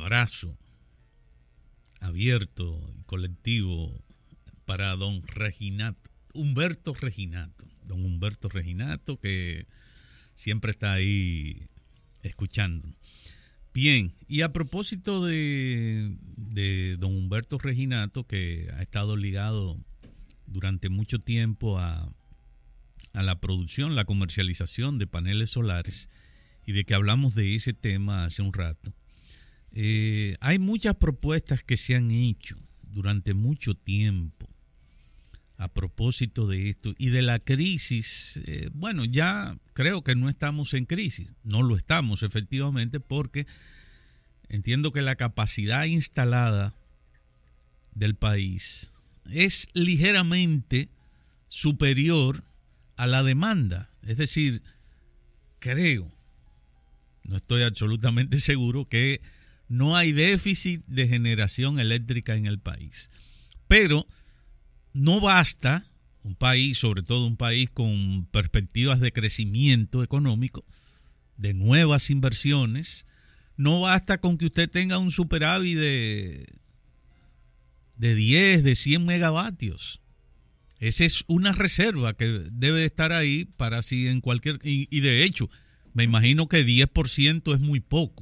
abrazo abierto y colectivo para don Humberto Reginato, que siempre está ahí escuchándonos. Bien, y a propósito de don Humberto Reginato, que ha estado ligado durante mucho tiempo a la producción, la comercialización de paneles solares, y de que hablamos de ese tema hace un rato, hay muchas propuestas que se han hecho durante mucho tiempo a propósito de esto y de la crisis. Bueno, ya creo que no estamos en crisis, no lo estamos efectivamente, porque entiendo que la capacidad instalada del país es ligeramente superior a la demanda. Es decir, creo, no estoy absolutamente seguro, que no hay déficit de generación eléctrica en el país. Pero no basta, un país, sobre todo un país con perspectivas de crecimiento económico, de nuevas inversiones, no basta con que usted tenga un superávit de 10, de 100 megavatios. Esa es una reserva que debe de estar ahí para si en cualquier... Y de hecho, me imagino que 10% es muy poco.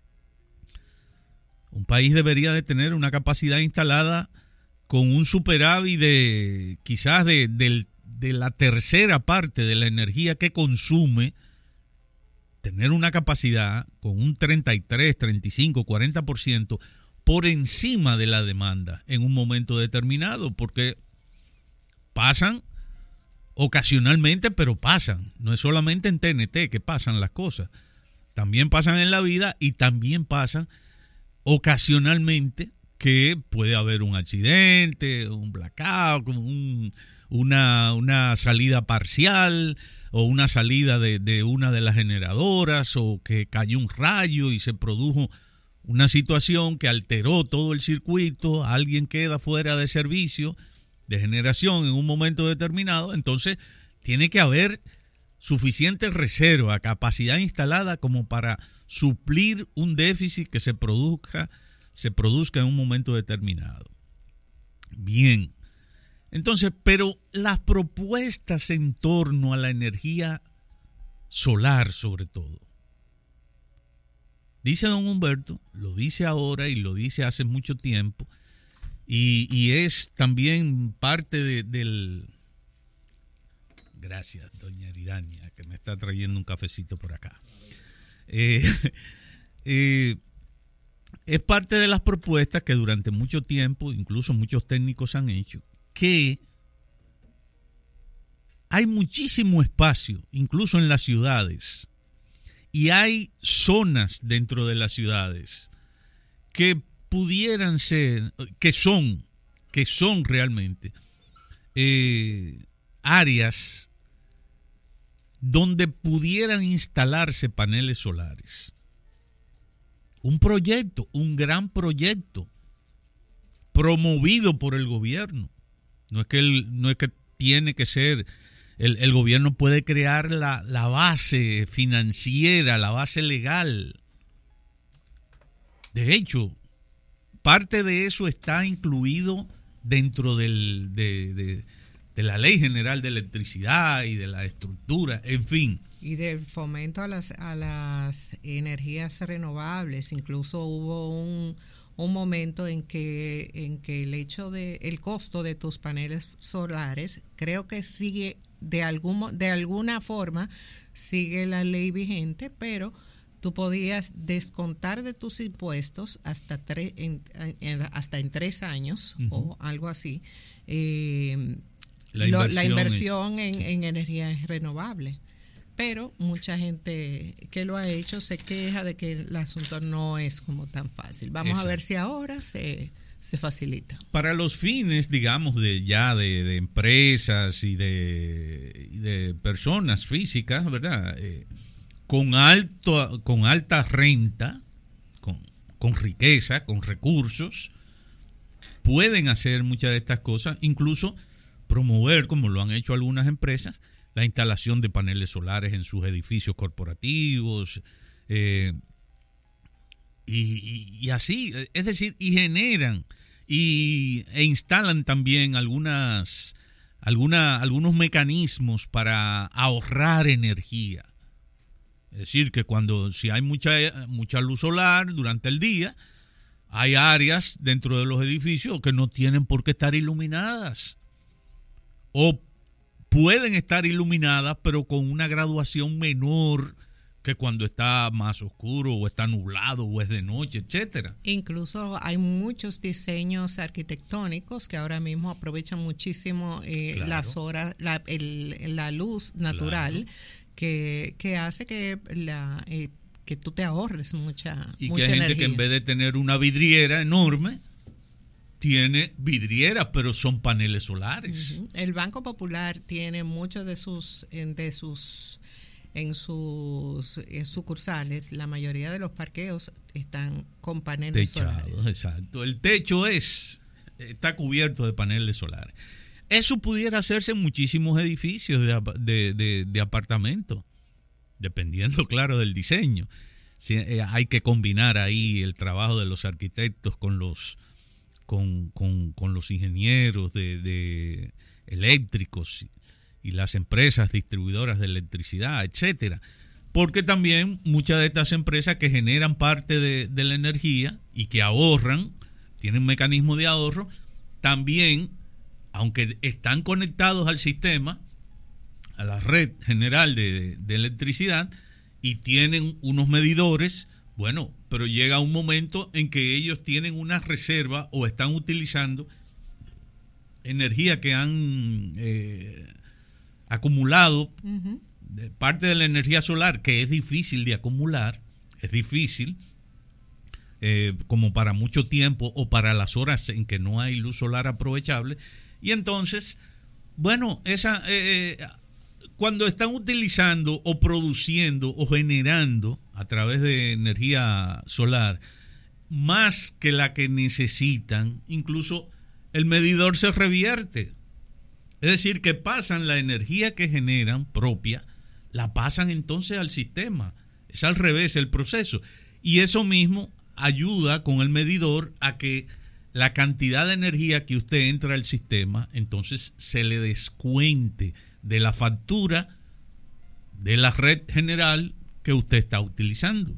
Un país debería de tener una capacidad instalada con un superávit de quizás de la tercera parte de la energía que consume, tener una capacidad con un 33, 35, 40% por encima de la demanda en un momento determinado, porque pasan ocasionalmente, pero pasan. No es solamente en TNT que pasan las cosas, también pasan en la vida y también pasan ocasionalmente, que puede haber un accidente, un blackout, una salida parcial o una salida de una de las generadoras, o que cayó un rayo y se produjo una situación que alteró todo el circuito, alguien queda fuera de servicio de generación en un momento determinado. Entonces tiene que haber suficiente reserva, capacidad instalada como para suplir un déficit que se produzca en un momento determinado. Bien, entonces, pero las propuestas en torno a la energía solar, sobre todo, dice don Humberto, lo dice ahora y lo dice hace mucho tiempo, y es también parte del... Gracias, doña Eridania, que me está trayendo un cafecito por acá. Es parte de las propuestas que durante mucho tiempo, incluso muchos técnicos han hecho, que hay muchísimo espacio, incluso en las ciudades, y hay zonas dentro de las ciudades que pudieran ser, que son realmente áreas donde pudieran instalarse paneles solares. Un proyecto, un gran proyecto, promovido por el gobierno. No es que tiene que ser, el gobierno puede crear la base financiera, la base legal. De hecho, parte de eso está incluido dentro de la Ley General de Electricidad y de la estructura, en fin. Y del fomento a las energías renovables. Incluso hubo un momento en que el costo de tus paneles solares, creo que sigue de alguna forma sigue la ley vigente, pero tú podías descontar de tus impuestos hasta en 3 años, uh-huh, o algo así, la inversión en energías renovables. Pero mucha gente que lo ha hecho se queja de que el asunto no es como tan fácil. Vamos a ver si ahora se facilita. Para los fines, digamos, de empresas y de personas físicas, ¿verdad? Con alta renta, con riqueza, con recursos, pueden hacer muchas de estas cosas, incluso promover, como lo han hecho algunas empresas, la instalación de paneles solares en sus edificios corporativos, y así, es decir, y generan e instalan también algunos mecanismos para ahorrar energía. Es decir, que si hay mucha luz solar durante el día, hay áreas dentro de los edificios que no tienen por qué estar iluminadas. O pueden estar iluminadas, pero con una graduación menor que cuando está más oscuro o está nublado o es de noche, etcétera. Incluso hay muchos diseños arquitectónicos que ahora mismo aprovechan muchísimo Claro. las horas, la luz natural, Claro. que hace que que tú te ahorres mucha Y mucha que hay gente energía. que en vez de tener una vidriera enorme, tiene vidrieras, pero son paneles solares. Ujú. El Banco Popular tiene muchos de sus sucursales, la mayoría de los parqueos están con paneles Techados, solares. exacto. El techo está cubierto de paneles solares. Eso pudiera hacerse en muchísimos edificios de apartamentos, dependiendo, claro, del diseño. Sí, hay que combinar ahí el trabajo de los arquitectos con los ingenieros de eléctricos y las empresas distribuidoras de electricidad, etcétera. Porque también muchas de estas empresas que generan parte de la energía y que ahorran, tienen un mecanismo de ahorro, también, aunque están conectados al sistema, a la red general de electricidad, y tienen unos medidores, bueno, pero llega un momento en que ellos tienen una reserva o están utilizando energía que han acumulado, Ujú. parte de la energía solar, que es difícil de acumular, es difícil, como para mucho tiempo o para las horas en que no hay luz solar aprovechable. Y entonces, bueno, cuando están utilizando o produciendo o generando a través de energía solar más que la que necesitan, incluso el medidor se revierte. Es decir, que pasan la energía que generan propia, la pasan entonces al sistema. Es al revés el proceso. Y eso mismo ayuda con el medidor a que la cantidad de energía que usted entra al sistema, entonces se le descuente de la factura de la red general que usted está utilizando.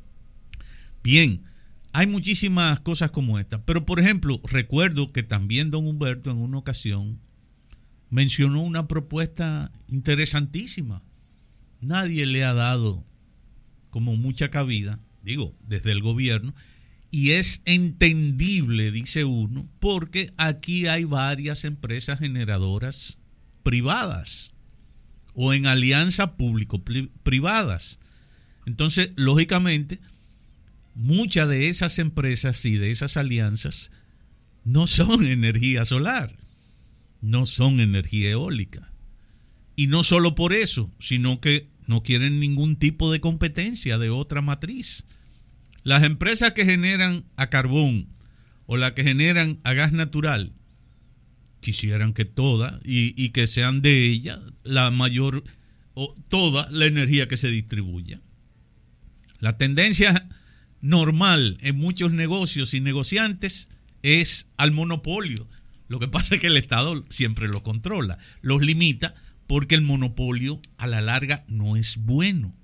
Bien, hay muchísimas cosas como esta, pero por ejemplo, recuerdo que también don Humberto en una ocasión mencionó una propuesta interesantísima. Nadie le ha dado como mucha cabida, digo, desde el gobierno, y es entendible, dice uno, porque aquí hay varias empresas generadoras privadas o en alianzas público-privadas. Entonces, lógicamente, muchas de esas empresas y de esas alianzas no son energía solar, no son energía eólica. Y no solo por eso, sino que no quieren ningún tipo de competencia de otra matriz. Las empresas que generan a carbón o las que generan a gas natural quisieran que toda y que sean de ella la mayor o toda la energía que se distribuya. La tendencia normal en muchos negocios y negociantes es al monopolio. Lo que pasa es que el Estado siempre lo controla, los limita, porque el monopolio a la larga no es bueno.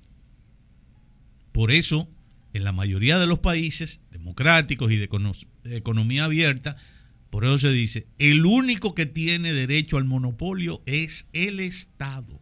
Por eso, en la mayoría de los países democráticos y de economía abierta, por eso se dice, el único que tiene derecho al monopolio es el Estado.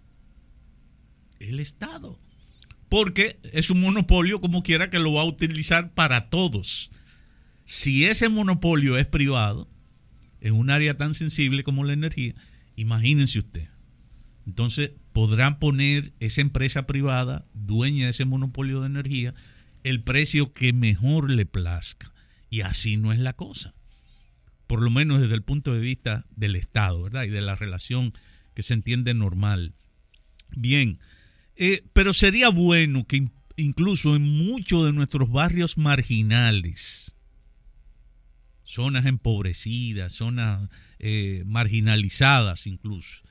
El Estado. Porque es un monopolio como quiera que lo va a utilizar para todos. Si ese monopolio es privado, en un área tan sensible como la energía, imagínense usted. Entonces podrán poner esa empresa privada, dueña de ese monopolio de energía, el precio que mejor le plazca. Y así no es la cosa. Por lo menos desde el punto de vista del Estado, ¿verdad? Y de la relación que se entiende normal. Bien, pero sería bueno que incluso en muchos de nuestros barrios marginales, zonas empobrecidas, zonas marginalizadas incluso,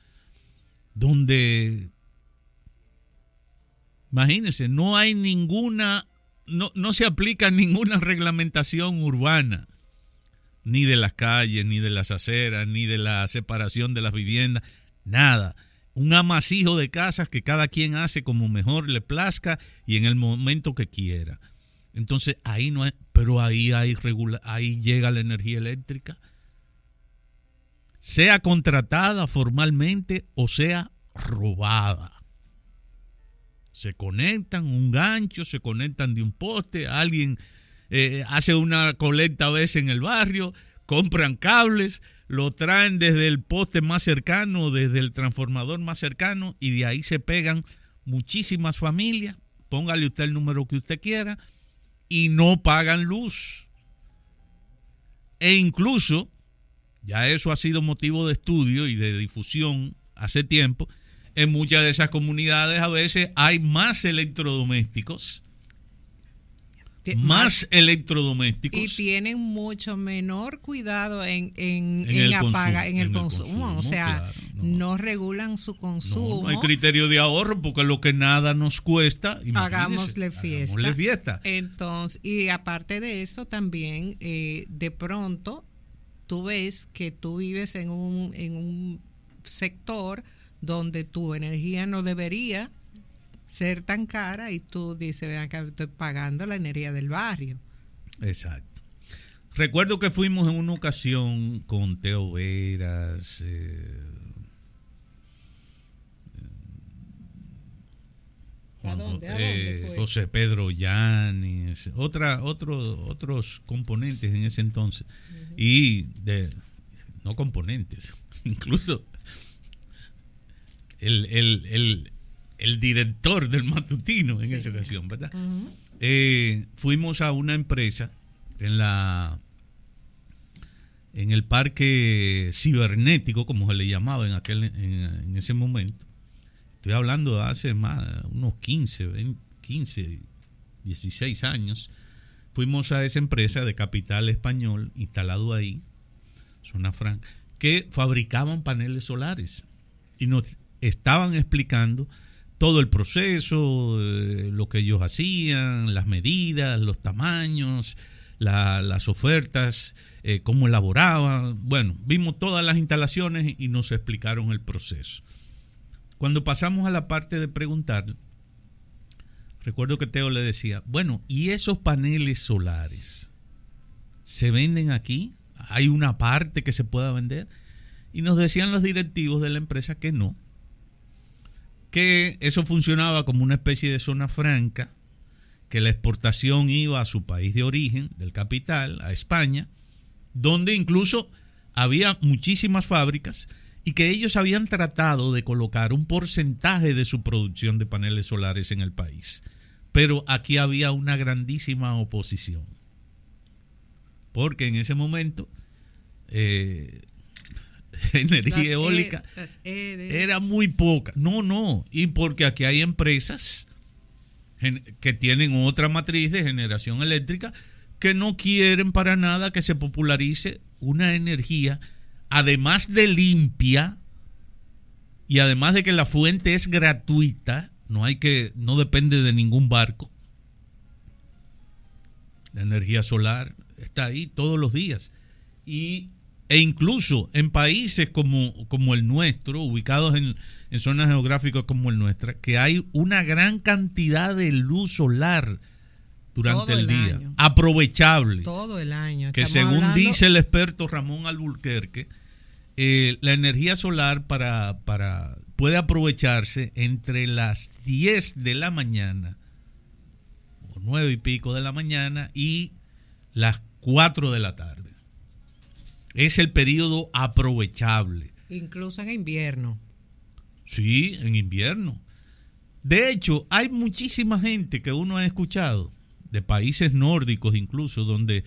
donde, imagínense, no hay ninguna no se aplica ninguna reglamentación urbana, ni de las calles, ni de las aceras, ni de la separación de las viviendas, nada. Un amasijo de casas que cada quien hace como mejor le plazca y en el momento que quiera. Entonces ahí no es, pero ahí llega la energía eléctrica, sea contratada formalmente o sea robada. Se conectan un gancho, se conectan de un poste, alguien hace una colecta a veces en el barrio, compran cables, lo traen desde el poste más cercano, desde el transformador más cercano, y de ahí se pegan muchísimas familias, póngale usted el número que usted quiera, y no pagan luz. E incluso, ya eso ha sido motivo de estudio y de difusión hace tiempo, en muchas de esas comunidades a veces hay más electrodomésticos. Y tienen mucho menor cuidado en el consumo. O sea, claro, no regulan su consumo. No hay criterio de ahorro porque lo que nada nos cuesta, hagámosle fiesta. Entonces, y aparte de eso también, de pronto, tú ves que tú vives en un sector donde tu energía no debería ser tan cara y tú dices, vean que estoy pagando la energía del barrio. Exacto. Recuerdo que fuimos en una ocasión con Teo Veras, ¿A dónde fue? José Pedro Llanes, otros componentes en ese entonces, y no componentes, incluso el director del matutino en esa ocasión, ¿verdad? Fuimos a una empresa en el parque cibernético, como se le llamaba en ese momento. Estoy hablando de hace unos 15, 16 años. Fuimos a esa empresa de capital español instalado ahí, zona franca, que fabricaban paneles solares y nos estaban explicando todo el proceso, lo que ellos hacían, las medidas, los tamaños, las ofertas, cómo elaboraban. Bueno, vimos todas las instalaciones y nos explicaron el proceso. Cuando pasamos a la parte de preguntar, recuerdo que Teo le decía, bueno, ¿y esos paneles solares se venden aquí? ¿Hay una parte que se pueda vender? Y nos decían los directivos de la empresa que no, que eso funcionaba como una especie de zona franca, que la exportación iba a su país de origen, del capital, a España, donde incluso había muchísimas fábricas y que ellos habían tratado de colocar un porcentaje de su producción de paneles solares en el país. Pero aquí había una grandísima oposición, porque en ese momento energía eólica era muy poca. No, y porque aquí hay empresas que tienen otra matriz de generación eléctrica que no quieren para nada que se popularice una energía, además de limpia y además de que la fuente es gratuita, no depende de ningún barco. La energía solar está ahí todos los días. E incluso en países como el nuestro, ubicados en zonas geográficas como el nuestro, que hay una gran cantidad de luz solar durante el día, año. Aprovechable. Todo el año. Que según dice el experto Ramón Alburquerque, la energía solar puede aprovecharse entre las 10 de la mañana, o 9 y pico de la mañana, y las 4 de la tarde. Es el periodo aprovechable. Incluso en invierno. Sí, en invierno. De hecho, hay muchísima gente que uno ha escuchado, de países nórdicos incluso, donde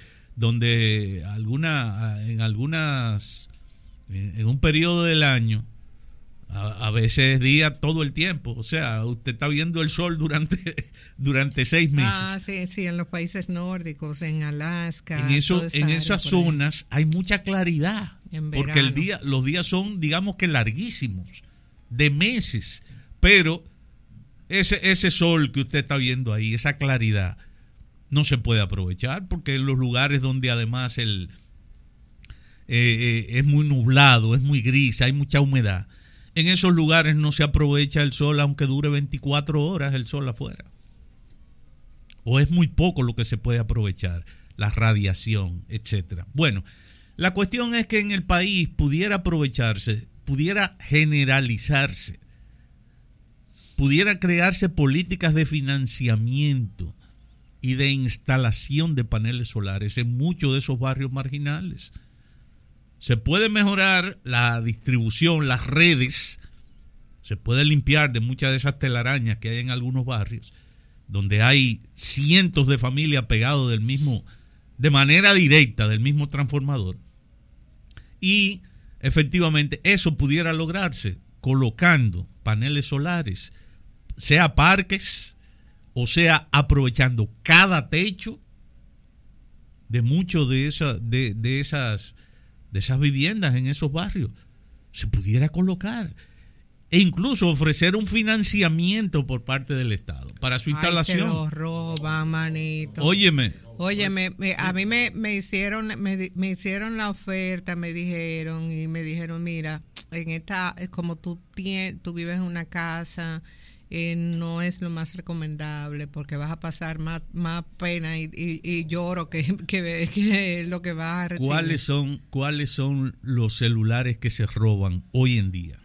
en un periodo del año, a veces es día todo el tiempo. O sea, usted está viendo el sol durante 6 meses. Sí, en los países nórdicos, en Alaska. En esas zonas hay mucha claridad, porque los días son, digamos que larguísimos, de meses, pero ese sol que usted está viendo ahí, esa claridad, no se puede aprovechar, porque en los lugares donde además es muy nublado, es muy gris, hay mucha humedad, en esos lugares no se aprovecha el sol aunque dure 24 horas el sol afuera. O es muy poco lo que se puede aprovechar, la radiación, etcétera. Bueno, la cuestión es que en el país pudiera aprovecharse, pudiera generalizarse, pudiera crearse políticas de financiamiento y de instalación de paneles solares en muchos de esos barrios marginales. Se puede mejorar la distribución, las redes, se puede limpiar de muchas de esas telarañas que hay en algunos barrios, donde hay cientos de familias pegados del mismo, de manera directa, del mismo transformador. Y efectivamente eso pudiera lograrse colocando paneles solares, sea parques o sea aprovechando cada techo de muchos de esas viviendas en esos barrios. Se pudiera colocar e incluso ofrecer un financiamiento por parte del Estado para su instalación. Se lo roban, manito. Óyeme, a mí me hicieron la oferta, me dijeron, mira, en esta, como tú vives en una casa, no es lo más recomendable porque vas a pasar más pena y lloro que lo que vas a recibir. ¿Cuáles son los celulares que se roban hoy en día?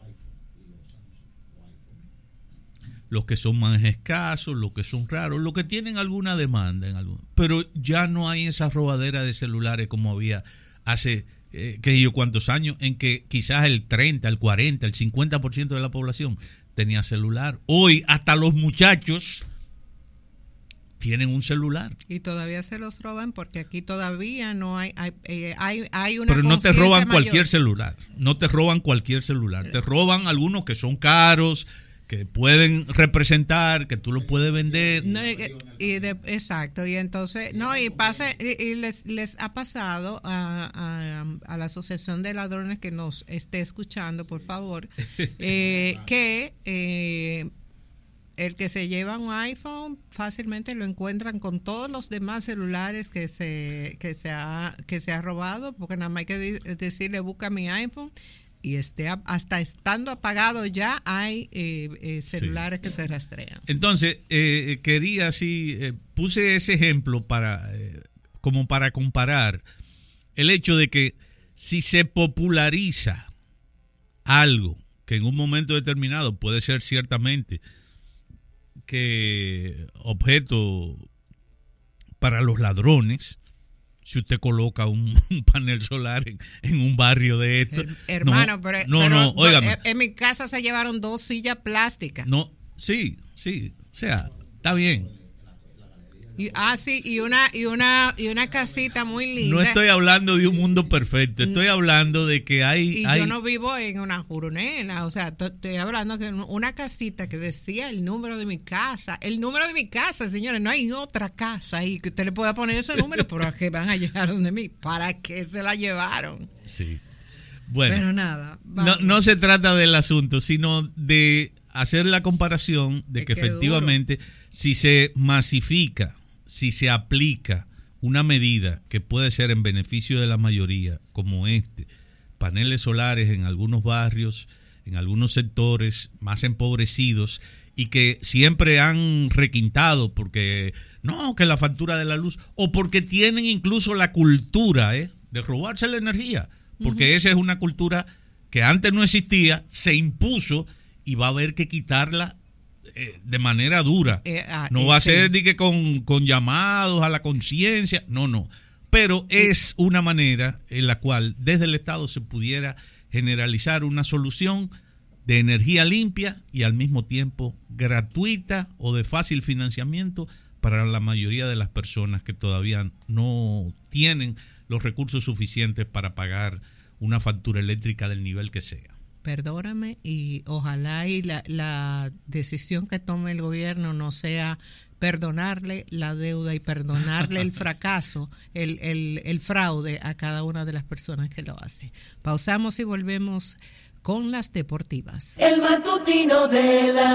Los que son más escasos, los que son raros, los que tienen alguna demanda, pero ya no hay esa robadera de celulares como había hace cuántos años, en que quizás el 30, el 40, el 50% de la población tenía celular. Hoy hasta los muchachos tienen un celular. Y todavía se los roban porque aquí todavía no hay una. Pero no te roban mayor. Cualquier celular, no te roban cualquier celular, te roban algunos que son caros, que pueden representar, que tú lo puedes vender. No, exacto, y entonces, les ha pasado a la Asociación de Ladrones que nos esté escuchando, por favor, que el que se lleva un iPhone fácilmente lo encuentran con todos los demás celulares que se ha robado, porque nada más hay que decirle busca mi iPhone. Y hasta estando apagado ya hay celulares que se rastrean. Entonces, puse ese ejemplo como para comparar el hecho de que si se populariza algo que en un momento determinado puede ser ciertamente que objeto para los ladrones, si usted coloca un panel solar en un barrio de esto. Hermano, óigame. En mi casa se llevaron 2 sillas plásticas. Sí, o sea, está bien. Y una casita muy linda. No estoy hablando de un mundo perfecto, estoy hablando de que yo no vivo en una jurunela, o sea, estoy hablando de una casita que decía el número de mi casa. El número de mi casa, señores, no hay otra casa ahí que usted le pueda poner ese número, pero que van a llegar donde mí. ¿Para qué se la llevaron? Sí. Bueno, pero nada. No se trata del asunto, sino de hacer la comparación de que efectivamente, si se masifica, si se aplica una medida que puede ser en beneficio de la mayoría, como paneles solares en algunos barrios, en algunos sectores más empobrecidos y que siempre han requintado porque que la factura de la luz, o porque tienen incluso la cultura de robarse la energía, porque esa es una cultura que antes no existía, se impuso y va a haber que quitarla de manera dura. No va a ser de que con llamados a la conciencia, no. Pero es una manera en la cual desde el Estado se pudiera generalizar una solución de energía limpia y al mismo tiempo gratuita o de fácil financiamiento para la mayoría de las personas que todavía no tienen los recursos suficientes para pagar una factura eléctrica del nivel que sea. Perdóname, y ojalá y la decisión que tome el gobierno no sea perdonarle la deuda y perdonarle el fracaso, el fraude a cada una de las personas que lo hace. Pausamos y volvemos con las deportivas. El matutino de la